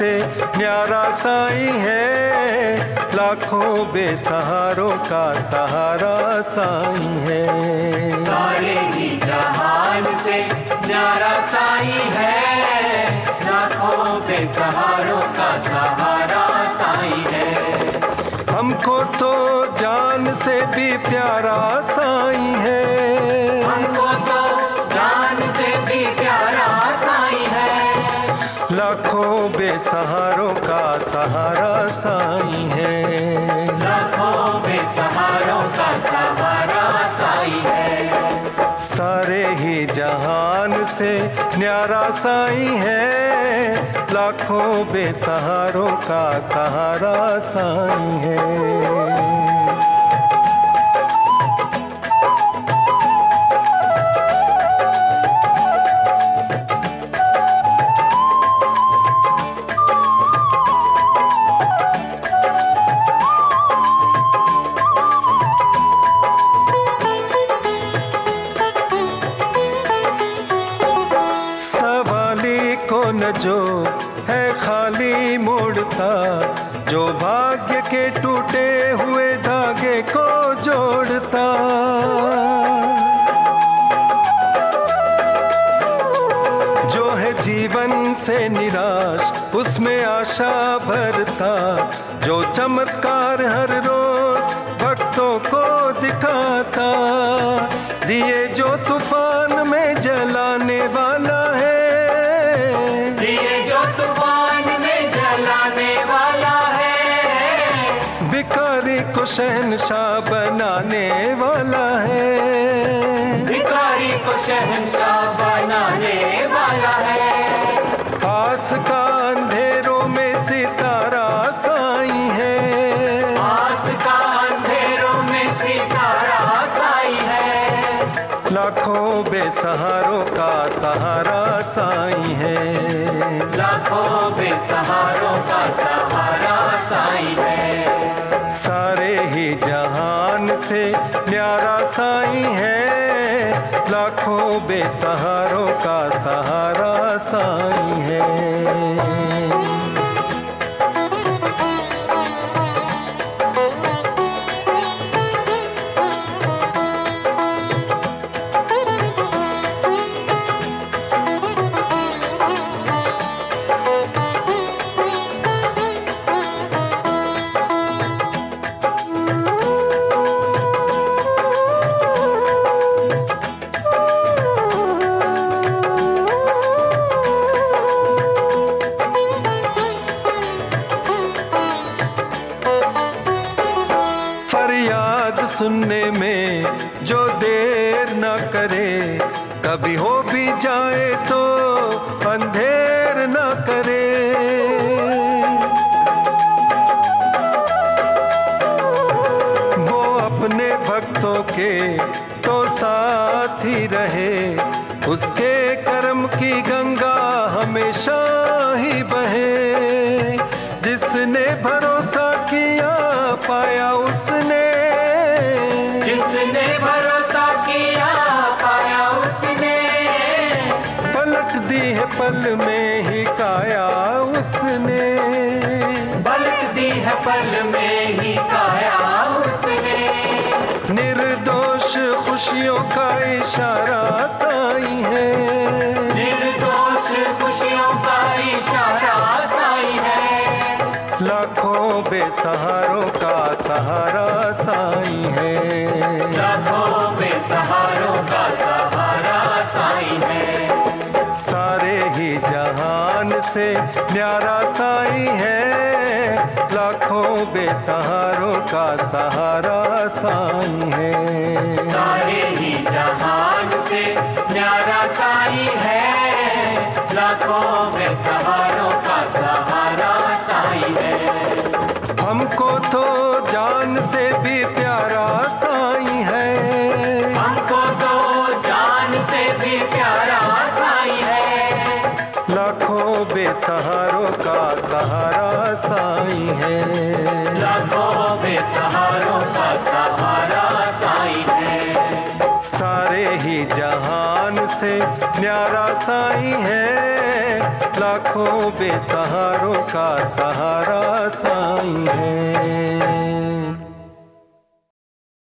से न्यारा साईं है, लाखों बेसहारों का सहारा साईं है। सारे ही जहान से न्यारा साईं है, लाखों बेसहारों का सहारा साईं है। हमको तो जान से भी प्यारा साईं है, हमको तो जान से भी प्यारा साईं है। लाखों बेसहारों का सहारा साईं है, लाखों बेसहारों का सहारा साईं है। सारे ही जहान से न्यारा साईं है, लाखों बेसहारों का सहारा साईं है। न जो है खाली मोड़ता, जो भाग्य के टूटे हुए धागे को जोड़ता। जो है जीवन से निराश उसमें आशा भरता, जो चमत्कार हर रोज भक्तों को दिखाता। दिए जो तूफान में जलाने वाला है, भिखारी को शहंशाह बनाने वाला है, भिखारी को शहंशाह बनाने वाला है। आस का अंधेरों में सितारा साईं है, आस का अंधेरों में सितारा साईं है। लाखों बेसहारों का सहारा साईं है, लाखों बेसहारों का सहारा साईं है। सारे ही जहान से न्यारा साईं है, लाखों बेसहारों का सहारा साईं है। सुनने में जो देर न करे, कभी हो भी जाए तो अंधेर न करे। वो अपने भक्तों के तो साथ ही रहे, उसके कर्म की गंगा हमेशा ही बहे। जिसने भरोसा किया पाया उसने, जिसने भरोसा किया पाया उसने। पलट दी है पल में ही काया उसने, पलट दी है पल में ही काया उसने। निर्दोष खुशियों का इशारा साईं है, निर्दोष खुशियों का इशारा साईं है। लाखों बेसहारों का सहारा साईं है, लाखों बेसहारों का सहारा साईं है। सारे ही जहान से न्यारा साईं है, लाखों बेसहारों का सहारा साईं है। सारे ही जहान से न्यारा साईं है, लाखों बेसहारों का सहारा साईं है। हमको तो जान से भी प्यारा साईं है, हमको तो जान से भी प्यारा साईं है। लाखों बेसहारों का सहारा साईं है, लाखों बेसहारों का सहारा साईं है। सारे ही जहान से न्यारा साईं है, लाखों बेसहारों का सहारा साईं है।